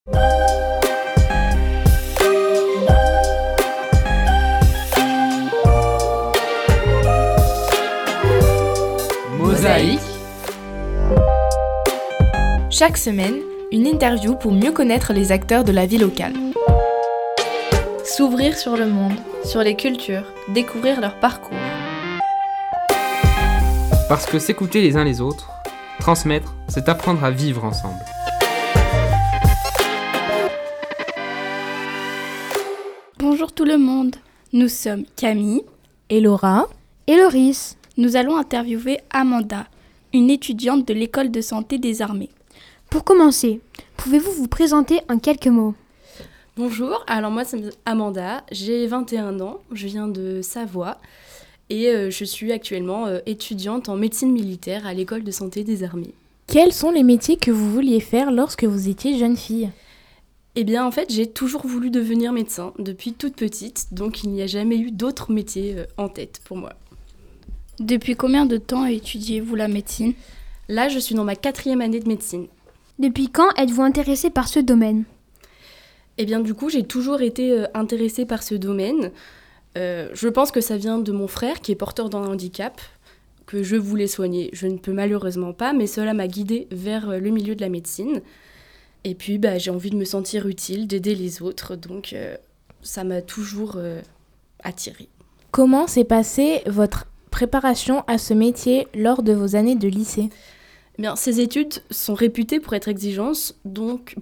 Mosaïque. Chaque semaine, une interview pour mieux connaître les acteurs de la vie locale. S'ouvrir sur le monde, sur les cultures, découvrir leur parcours. Parce que s'écouter les uns les autres, transmettre, c'est apprendre à vivre ensemble. Bonjour tout le monde, nous sommes Camille et Laura et Loris. Nous allons interviewer Amanda, une étudiante de l'école de santé des armées. Pour commencer, pouvez-vous vous présenter en quelques mots ? Bonjour, alors moi c'est Amanda, j'ai 21 ans, je viens de Savoie et je suis actuellement étudiante en médecine militaire à l'école de santé des armées. Quels sont les métiers que vous vouliez faire lorsque vous étiez jeune fille ? Eh bien en fait j'ai toujours voulu devenir médecin depuis toute petite, donc il n'y a jamais eu d'autres métiers en tête pour moi. Depuis combien de temps étudiez-vous la médecine ? Là je suis dans ma 4e année de médecine. Depuis quand êtes-vous intéressée par ce domaine ? Eh bien du coup j'ai toujours été intéressée par ce domaine. Je pense que ça vient de mon frère qui est porteur d'un handicap que je voulais soigner. Je ne peux malheureusement pas, mais cela m'a guidée vers le milieu de la médecine. Et puis j'ai envie de me sentir utile, d'aider les autres, donc ça m'a toujours attirée. Comment s'est passée votre préparation à ce métier lors de vos années de lycée ? Eh bien, ces études sont réputées pour être exigeantes, donc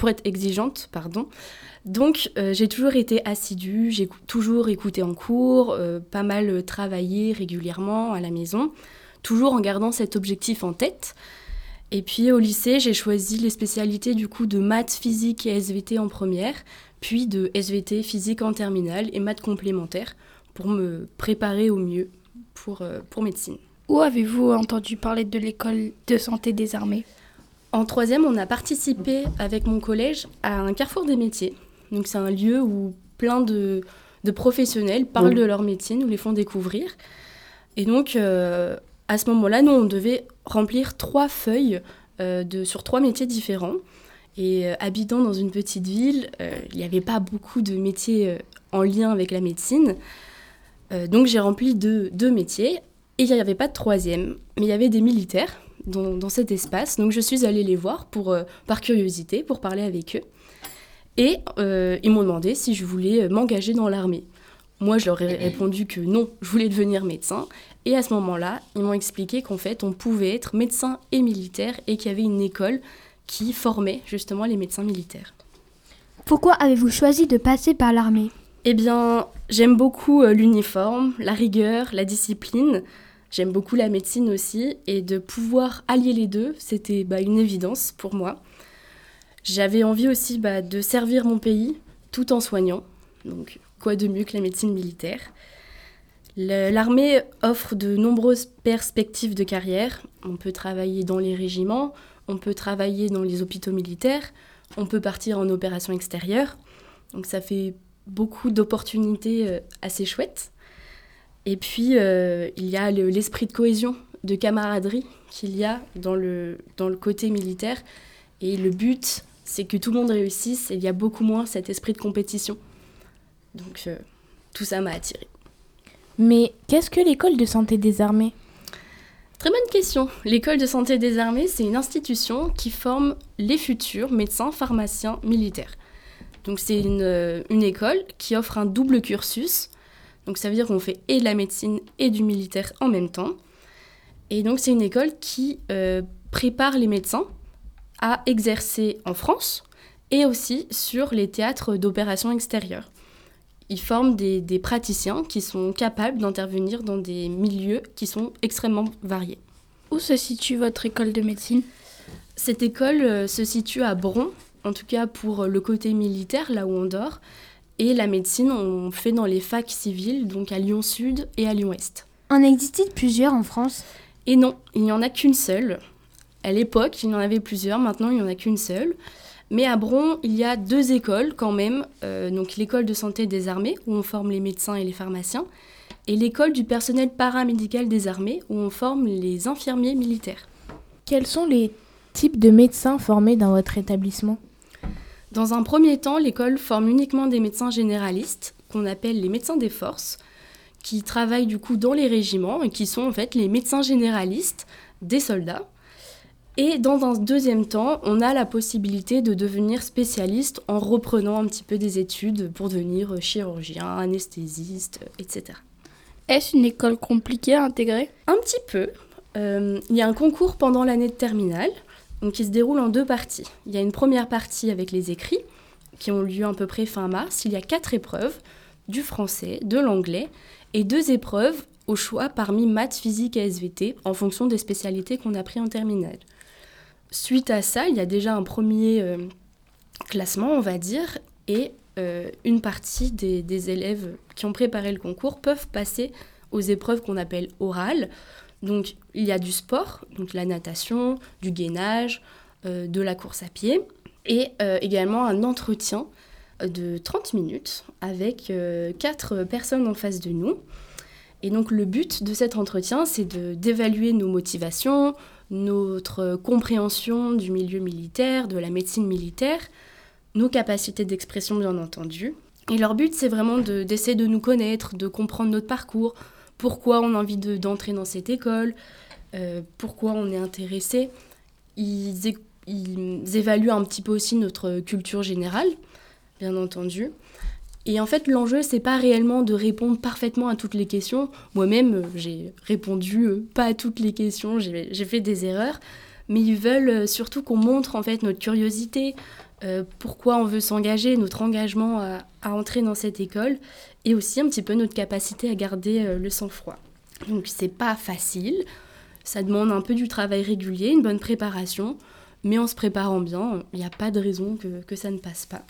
j'ai toujours été assidue, j'ai toujours écouté en cours, pas mal travaillé régulièrement à la maison, toujours en gardant cet objectif en tête. Et puis au lycée, j'ai choisi les spécialités du coup de maths, physique et SVT en première, puis de SVT, physique en terminale et maths complémentaires pour me préparer au mieux pour médecine. Où avez-vous entendu parler de l'école de santé des armées ? En 3e, on a participé avec mon collège à un carrefour des métiers. Donc c'est un lieu où plein de professionnels parlent de leur métier, nous les font découvrir. Et donc à ce moment-là, nous on devait remplir 3 feuilles sur 3 métiers différents. Et habitant dans une petite ville, il n'y avait pas beaucoup de métiers en lien avec la médecine. Donc j'ai rempli deux métiers. Et il n'y avait pas de 3e, mais il y avait des militaires dans cet espace. Donc je suis allée les voir par curiosité, pour parler avec eux. Et ils m'ont demandé si je voulais m'engager dans l'armée. Moi, je leur ai répondu que non, je voulais devenir médecin. Et à ce moment-là, ils m'ont expliqué qu'en fait, on pouvait être médecin et militaire et qu'il y avait une école qui formait justement les médecins militaires. Pourquoi avez-vous choisi de passer par l'armée ? Eh bien, j'aime beaucoup l'uniforme, la rigueur, la discipline. J'aime beaucoup la médecine aussi. Et de pouvoir allier les deux, c'était une évidence pour moi. J'avais envie aussi de servir mon pays tout en soignant. Donc, quoi de mieux que la médecine militaire ? L'armée offre de nombreuses perspectives de carrière. On peut travailler dans les régiments, on peut travailler dans les hôpitaux militaires, on peut partir en opération extérieure. Donc, ça fait beaucoup d'opportunités assez chouettes. Et puis, il y a l'esprit de cohésion, de camaraderie qu'il y a dans le côté militaire. Et le but, c'est que tout le monde réussisse et il y a beaucoup moins cet esprit de compétition. Donc, tout ça m'a attirée. Mais qu'est-ce que l'école de santé des armées ? Très bonne question. L'école de santé des armées, c'est une institution qui forme les futurs médecins, pharmaciens, militaires. Donc c'est une école qui offre un double cursus. Donc ça veut dire qu'on fait et de la médecine et du militaire en même temps. Et donc c'est une école qui prépare les médecins à exercer en France et aussi sur les théâtres d'opérations extérieures. Ils forment des praticiens qui sont capables d'intervenir dans des milieux qui sont extrêmement variés. Où se situe votre école de médecine ? Cette école se situe à Bron, en tout cas pour le côté militaire, là où on dort. Et la médecine, on fait dans les facs civiles, donc à Lyon Sud et à Lyon Est. En existe-t-il plusieurs en France ? Et non, il n'y en a qu'une seule. À l'époque, il y en avait plusieurs, maintenant il n'y en a qu'une seule. Mais à Bron, il y a 2 écoles quand même, donc l'école de santé des armées, où on forme les médecins et les pharmaciens, et l'école du personnel paramédical des armées, où on forme les infirmiers militaires. Quels sont les types de médecins formés dans votre établissement ? Dans un premier temps, l'école forme uniquement des médecins généralistes, qu'on appelle les médecins des forces, qui travaillent du coup dans les régiments et qui sont en fait les médecins généralistes des soldats. Et dans un deuxième temps, on a la possibilité de devenir spécialiste en reprenant un petit peu des études pour devenir chirurgien, anesthésiste, etc. Est-ce une école compliquée à intégrer ? Un petit peu. Il y a un concours pendant l'année de terminale, donc qui se déroule en 2 parties. Il y a une première partie avec les écrits, qui ont lieu à peu près fin mars. Il y a 4 épreuves, du français, de l'anglais, et 2 épreuves au choix parmi maths, physique et SVT, en fonction des spécialités qu'on a pris en terminale. Suite à ça, il y a déjà un premier classement, on va dire, et une partie des élèves qui ont préparé le concours peuvent passer aux épreuves qu'on appelle orales. Donc, il y a du sport, donc la natation, du gainage, de la course à pied, et également un entretien de 30 minutes avec 4 personnes en face de nous. Et donc, le but de cet entretien, c'est d'évaluer nos motivations, notre compréhension du milieu militaire, de la médecine militaire, nos capacités d'expression bien entendu. Et leur but, c'est vraiment d'essayer de nous connaître, de comprendre notre parcours, pourquoi on a envie d'entrer dans cette école, pourquoi on est intéressé. Ils évaluent un petit peu aussi notre culture générale, bien entendu. Et en fait, l'enjeu, c'est pas réellement de répondre parfaitement à toutes les questions. Moi-même, j'ai répondu pas à toutes les questions, j'ai fait des erreurs. Mais ils veulent surtout qu'on montre en fait notre curiosité, pourquoi on veut s'engager, notre engagement à entrer dans cette école, et aussi un petit peu notre capacité à garder le sang-froid. Donc c'est pas facile, ça demande un peu du travail régulier, une bonne préparation, mais en se préparant bien, il n'y a pas de raison que ça ne passe pas.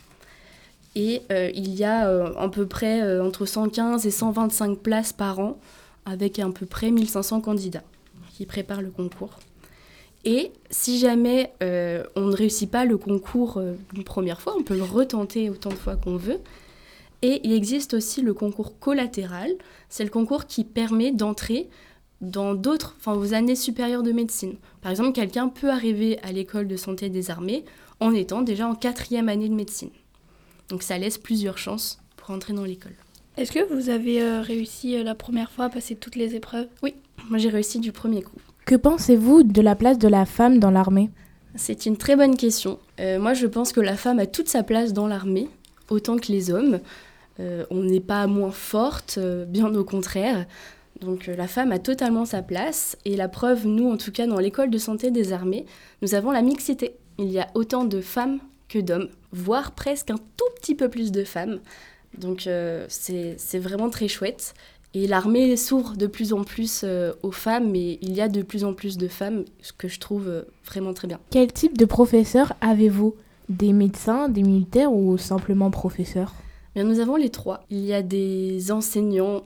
Et il y a à peu près entre 115 et 125 places par an, avec à peu près 1500 candidats qui préparent le concours. Et si jamais on ne réussit pas le concours une première fois, on peut le retenter autant de fois qu'on veut. Et il existe aussi le concours collatéral. C'est le concours qui permet d'entrer dans aux années supérieures de médecine. Par exemple, quelqu'un peut arriver à l'école de santé des armées en étant déjà en 4e année de médecine. Donc ça laisse plusieurs chances pour entrer dans l'école. Est-ce que vous avez réussi la première fois à passer toutes les épreuves ? Oui, moi j'ai réussi du premier coup. Que pensez-vous de la place de la femme dans l'armée ? C'est une très bonne question. Moi je pense que la femme a toute sa place dans l'armée, autant que les hommes. On n'est pas moins forte, bien au contraire. Donc la femme a totalement sa place. Et la preuve, nous en tout cas dans l'école de santé des armées, nous avons la mixité. Il y a autant de femmes que d'hommes, voire presque un tout petit peu plus de femmes. Donc c'est vraiment très chouette. Et l'armée s'ouvre de plus en plus aux femmes, mais il y a de plus en plus de femmes, ce que je trouve vraiment très bien. Quel type de professeurs avez-vous ? Des médecins, des militaires ou simplement professeurs ? Bien, nous avons les 3. Il y a des enseignants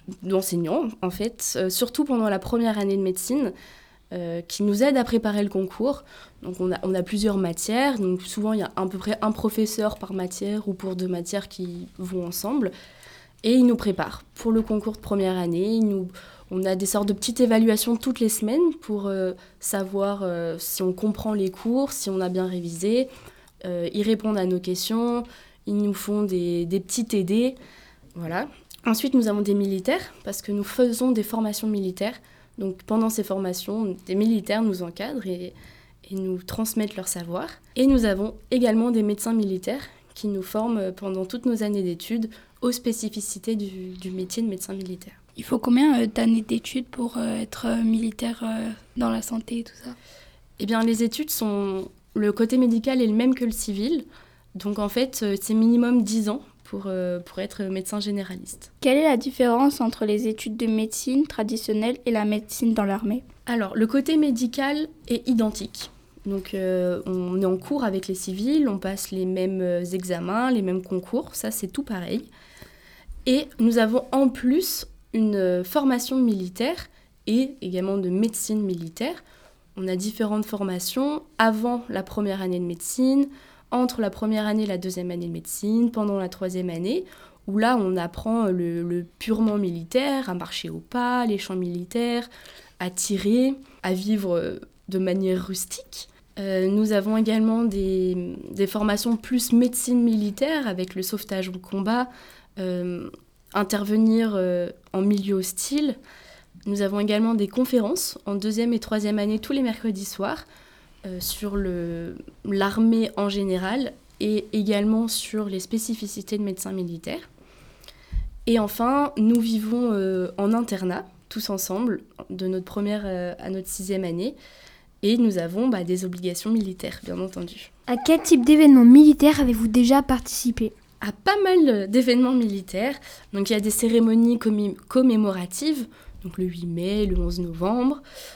en fait, surtout pendant la première année de médecine, qui nous aident à préparer le concours. Donc on a plusieurs matières, donc souvent il y a à peu près un professeur par matière ou pour 2 matières qui vont ensemble. Et ils nous préparent pour le concours de première année. On a des sortes de petites évaluations toutes les semaines pour savoir si on comprend les cours, si on a bien révisé. Ils répondent à nos questions, ils nous font des petits TD. Voilà. Ensuite, nous avons des militaires, parce que nous faisons des formations militaires. Donc pendant ces formations, des militaires nous encadrent et nous transmettent leur savoir. Et nous avons également des médecins militaires qui nous forment pendant toutes nos années d'études aux spécificités du métier de médecin militaire. Il faut combien d'années d'études pour être militaire dans la santé et tout ça ? Eh bien, les études le côté médical est le même que le civil. Donc en fait, c'est minimum 10 ans pour être médecin généraliste. Quelle est la différence entre les études de médecine traditionnelle et la médecine dans l'armée ? Alors, le côté médical est identique. Donc, on est en cours avec les civils, on passe les mêmes examens, les mêmes concours, ça c'est tout pareil. Et nous avons en plus une formation militaire et également de médecine militaire. On a différentes formations avant la première année de médecine, entre la première année et la deuxième année de médecine, pendant la troisième année, où là on apprend le purement militaire, à marcher au pas, les champs militaires, à tirer, à vivre de manière rustique. Nous avons également des formations plus médecine militaire avec le sauvetage au combat, intervenir en milieu hostile. Nous avons également des conférences en 2e et 3e année tous les mercredis soirs sur l'armée en général et également sur les spécificités de médecins militaires. Et enfin, nous vivons en internat, tous ensemble, de notre première à notre 6e année. Et nous avons des obligations militaires, bien entendu. À quel type d'événements militaires avez-vous déjà participé ? À pas mal d'événements militaires. Donc il y a des cérémonies commémoratives, donc le 8 mai, le 11 novembre.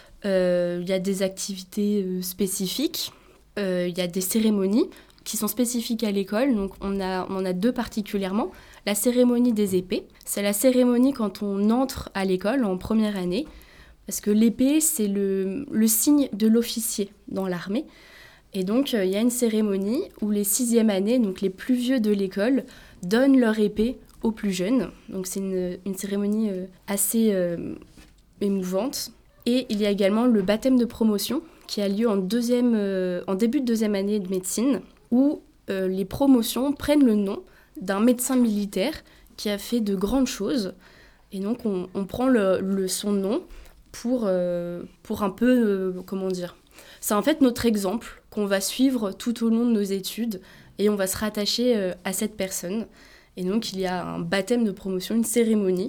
Il y a des activités spécifiques. Il y a des cérémonies qui sont spécifiques à l'école. Donc on en a 2 particulièrement. La cérémonie des épées, c'est la cérémonie quand on entre à l'école en première année. Parce que l'épée, c'est le signe de l'officier dans l'armée. Et donc, il y a une cérémonie où les 6e années, donc les plus vieux de l'école, donnent leur épée aux plus jeunes. Donc, c'est une cérémonie assez émouvante. Et il y a également le baptême de promotion qui a lieu en début de 2e année de médecine, où les promotions prennent le nom d'un médecin militaire qui a fait de grandes choses. Et donc, on prend son nom pour un peu, c'est en fait notre exemple qu'on va suivre tout au long de nos études et on va se rattacher à cette personne. Et donc il y a un baptême de promotion, une cérémonie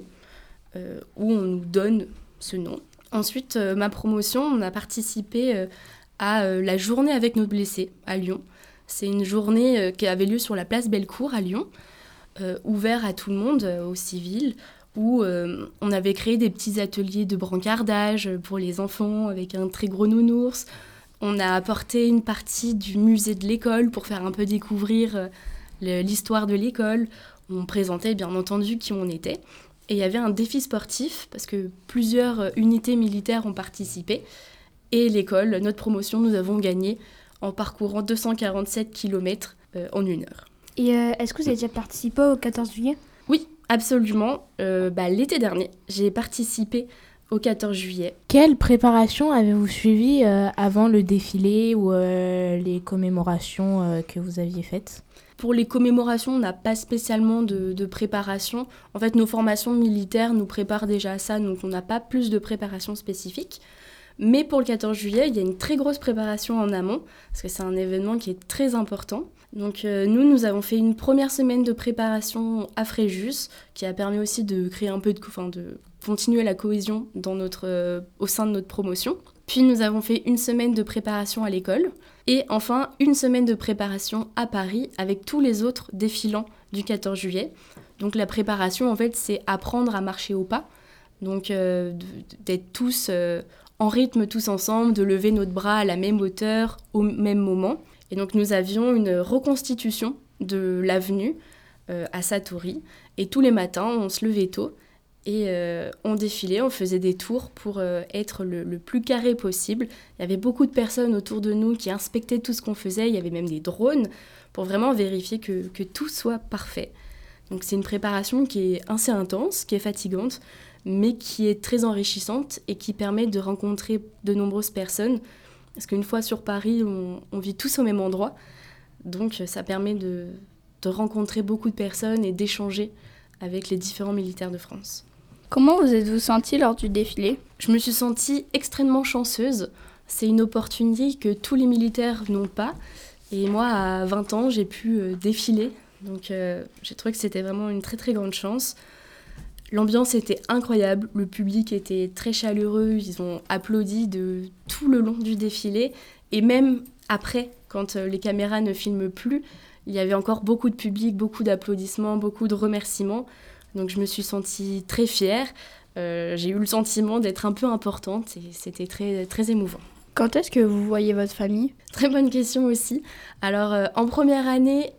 où on nous donne ce nom. Ensuite, ma promotion, on a participé à la journée avec nos blessés à Lyon. C'est une journée qui avait lieu sur la place Bellecour à Lyon, ouvert à tout le monde, aux civils, où on avait créé des petits ateliers de brancardage pour les enfants avec un très gros nounours. On a apporté une partie du musée de l'école pour faire un peu découvrir l'histoire de l'école. On présentait bien entendu qui on était. Et il y avait un défi sportif parce que plusieurs unités militaires ont participé. Et l'école, notre promotion, nous avons gagné en parcourant 247 km en 1 heure. Et est-ce que vous avez déjà participé au 14 juillet ? Oui, absolument. L'été dernier, j'ai participé au 14 juillet. Quelle préparation avez-vous suivie avant le défilé ou les commémorations que vous aviez faites ? Pour les commémorations, on n'a pas spécialement de préparation. En fait, nos formations militaires nous préparent déjà à ça, donc on n'a pas plus de préparation spécifique. Mais pour le 14 juillet, il y a une très grosse préparation en amont, parce que c'est un événement qui est très important. Donc nous avons fait une première semaine de préparation à Fréjus, qui a permis aussi de créer un peu de continuer la cohésion au sein de notre promotion. Puis nous avons fait une semaine de préparation à l'école, et enfin une semaine de préparation à Paris avec tous les autres défilants du 14 juillet. Donc la préparation, en fait, c'est apprendre à marcher au pas, donc d'être tous en rythme tous ensemble, de lever notre bras à la même hauteur, au même moment. Et donc nous avions une reconstitution de l'avenue à Satory. Et tous les matins, on se levait tôt et on défilait, on faisait des tours pour être le plus carré possible. Il y avait beaucoup de personnes autour de nous qui inspectaient tout ce qu'on faisait. Il y avait même des drones pour vraiment vérifier que tout soit parfait. Donc c'est une préparation qui est assez intense, qui est fatigante, mais qui est très enrichissante et qui permet de rencontrer de nombreuses personnes. Parce qu'une fois sur Paris, on vit tous au même endroit. Donc ça permet de rencontrer beaucoup de personnes et d'échanger avec les différents militaires de France. Comment vous êtes-vous sentie lors du défilé ? Je me suis sentie extrêmement chanceuse. C'est une opportunité que tous les militaires n'ont pas. Et moi, à 20 ans, j'ai pu défiler. Donc j'ai trouvé que c'était vraiment une très très grande chance. L'ambiance était incroyable, le public était très chaleureux, ils ont applaudi de tout le long du défilé. Et même après, quand les caméras ne filment plus, il y avait encore beaucoup de public, beaucoup d'applaudissements, beaucoup de remerciements. Donc je me suis sentie très fière. J'ai eu le sentiment d'être un peu importante et c'était très, très émouvant. Quand est-ce que vous voyez votre famille ? Très bonne question aussi. Alors en première année,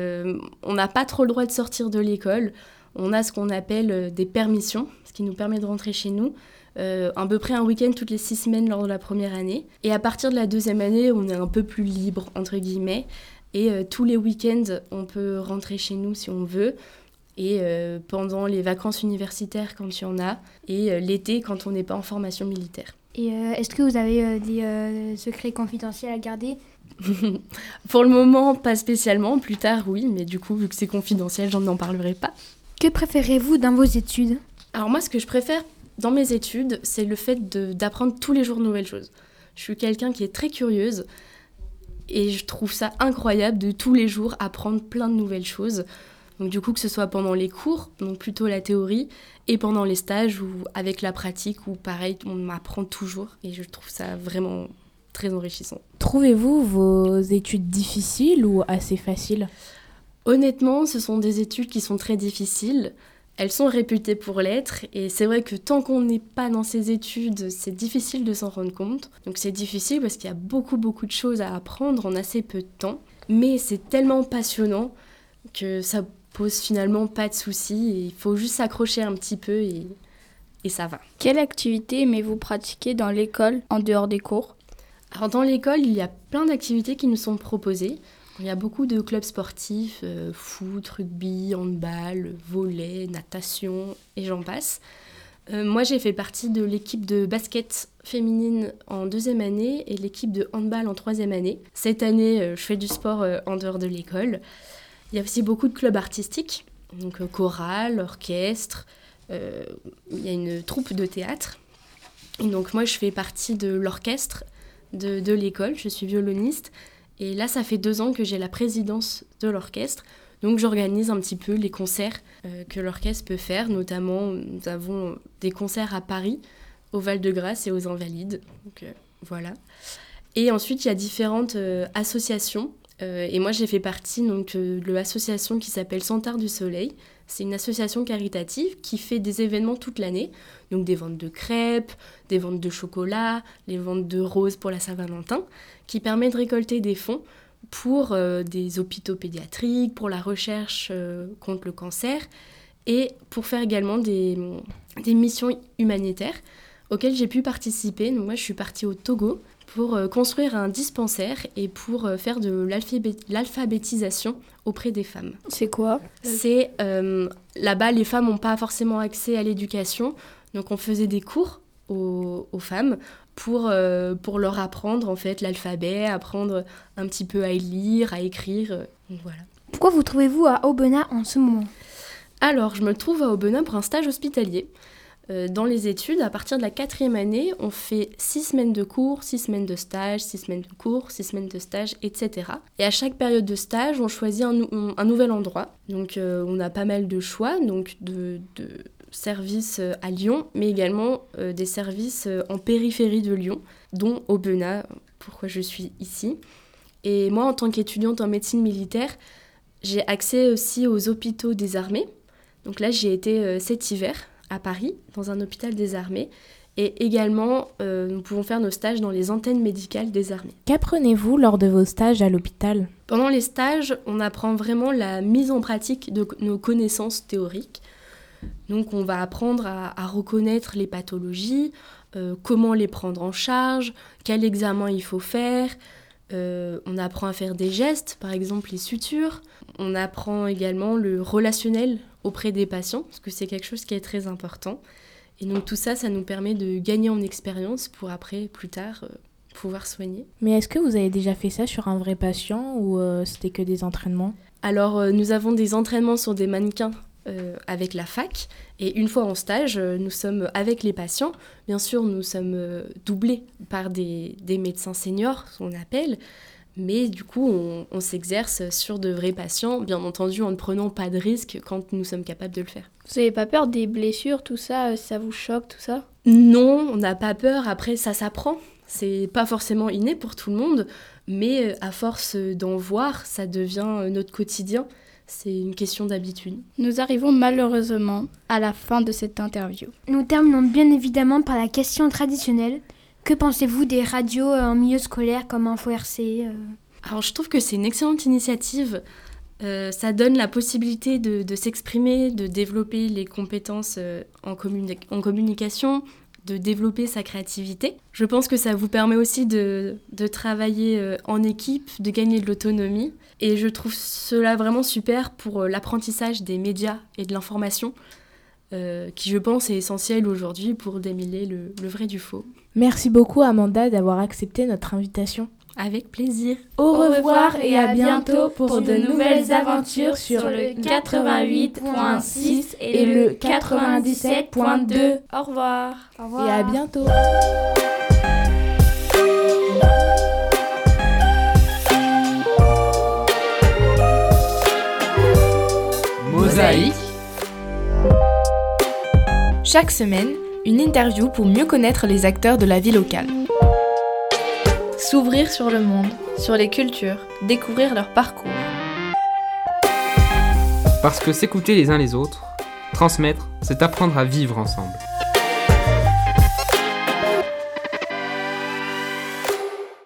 on n'a pas trop le droit de sortir de l'école. On a ce qu'on appelle des permissions, ce qui nous permet de rentrer chez nous, à peu près un week-end toutes les 6 semaines lors de la première année. Et à partir de la 2e année, on est un peu plus libre, entre guillemets. Et tous les week-ends, on peut rentrer chez nous si on veut. Et pendant les vacances universitaires, quand il y en a. Et l'été, quand on n'est pas en formation militaire. Et est-ce que vous avez des secrets confidentiels à garder ? Pour le moment, pas spécialement. Plus tard, oui, mais du coup, vu que c'est confidentiel, j'en parlerai pas. Que préférez-vous dans vos études ? Alors moi, ce que je préfère dans mes études, c'est le fait d'apprendre tous les jours de nouvelles choses. Je suis quelqu'un qui est très curieuse et je trouve ça incroyable de tous les jours apprendre plein de nouvelles choses. Donc du coup, que ce soit pendant les cours, donc plutôt la théorie, et pendant les stages ou avec la pratique, où pareil, on apprend toujours et je trouve ça vraiment très enrichissant. Trouvez-vous vos études difficiles ou assez faciles ? Honnêtement, ce sont des études qui sont très difficiles. Elles sont réputées pour l'être et c'est vrai que tant qu'on n'est pas dans ces études, c'est difficile de s'en rendre compte. Donc c'est difficile parce qu'il y a beaucoup de choses à apprendre en assez peu de temps. Mais c'est tellement passionnant que ça pose finalement pas de soucis. Et il faut juste s'accrocher un petit peu et ça va. Quelle activité aimez-vous pratiquer dans l'école en dehors des cours ? Alors dans l'école, il y a plein d'activités qui nous sont proposées. Il y a beaucoup de clubs sportifs, foot, rugby, handball, volley, natation et j'en passe. Moi, j'ai fait partie de l'équipe de basket féminine en 2e année et l'équipe de handball en 3e année. Cette année, je fais du sport en dehors de l'école. Il y a aussi beaucoup de clubs artistiques, donc chorale, orchestre. Il y a une troupe de théâtre. Et donc moi, je fais partie de l'orchestre de l'école. Je suis violoniste. Et là, ça fait 2 ans que j'ai la présidence de l'orchestre. Donc, j'organise un petit peu les concerts que l'orchestre peut faire. Notamment, nous avons des concerts à Paris, au Val-de-Grâce et aux Invalides. Donc, voilà. Et ensuite, il y a différentes associations. Et moi, j'ai fait partie de l'association qui s'appelle Centaure du Soleil. C'est une association caritative qui fait des événements toute l'année. Donc, des ventes de crêpes, des ventes de chocolat, les ventes de roses pour la Saint-Valentin, qui permet de récolter des fonds pour des hôpitaux pédiatriques, pour la recherche contre le cancer et pour faire également des missions humanitaires auxquelles j'ai pu participer. Donc moi, je suis partie au Togo pour construire un dispensaire et pour faire de l'alphabétisation auprès des femmes. C'est quoi ? C'est là-bas, les femmes n'ont pas forcément accès à l'éducation, donc on faisait des cours aux femmes pour leur apprendre en fait l'alphabet, apprendre un petit peu à lire, à écrire, voilà. Pourquoi vous trouvez-vous à Aubenas en ce moment ? Alors, je me trouve à Aubenas pour un stage hospitalier. Dans les études, à partir de la 4e année, on fait 6 semaines de cours, 6 semaines de stage, 6 semaines de cours, 6 semaines de stage, etc. Et à chaque période de stage, on choisit un nouvel endroit. Donc, on a pas mal de choix, donc de services à Lyon, mais également des services en périphérie de Lyon, dont Aubenas, pourquoi je suis ici. Et moi, en tant qu'étudiante en médecine militaire, j'ai accès aussi aux hôpitaux des armées. Donc là, j'ai été cet hiver à Paris, dans un hôpital des armées. Et également, nous pouvons faire nos stages dans les antennes médicales des armées. Qu'apprenez-vous lors de vos stages à l'hôpital ? Pendant les stages, on apprend vraiment la mise en pratique de nos connaissances théoriques. Donc on va apprendre à reconnaître les pathologies, comment les prendre en charge, quel examen il faut faire. On apprend à faire des gestes, par exemple les sutures. On apprend également le relationnel auprès des patients, parce que c'est quelque chose qui est très important. Et donc tout ça, ça nous permet de gagner en expérience pour après, plus tard, pouvoir soigner. Mais est-ce que vous avez déjà fait ça sur un vrai patient ou c'était que des entraînements ? Alors nous avons des entraînements sur des mannequins avec la fac. Et une fois en stage, nous sommes avec les patients. Bien sûr, nous sommes doublés par des médecins seniors, ce qu'on appelle. Mais du coup, on s'exerce sur de vrais patients, bien entendu en ne prenant pas de risques quand nous sommes capables de le faire. Vous n'avez pas peur des blessures, tout ça ? Ça vous choque, tout ça ? Non, on n'a pas peur. Après, ça s'apprend. C'est pas forcément inné pour tout le monde, mais à force d'en voir, ça devient notre quotidien. C'est une question d'habitude. Nous arrivons malheureusement à la fin de cette interview. Nous terminons bien évidemment par la question traditionnelle. Que pensez-vous des radios en milieu scolaire comme Info RC Alors je trouve que c'est une excellente initiative. Ça donne la possibilité de s'exprimer, de développer les compétences en communication, de développer sa créativité. Je pense que ça vous permet aussi de travailler en équipe, de gagner de l'autonomie. Et je trouve cela vraiment super pour l'apprentissage des médias et de l'information. qui je pense est essentiel aujourd'hui pour démêler le vrai du faux. Merci beaucoup Amanda d'avoir accepté notre invitation. Avec plaisir. Au revoir et à bientôt pour de nouvelles aventures sur le 88.6 et le 97.2. Au revoir. Au revoir. Et à bientôt. Mosaïque. Chaque semaine, une interview pour mieux connaître les acteurs de la vie locale. S'ouvrir sur le monde, sur les cultures, découvrir leur parcours. Parce que s'écouter les uns les autres, transmettre, c'est apprendre à vivre ensemble.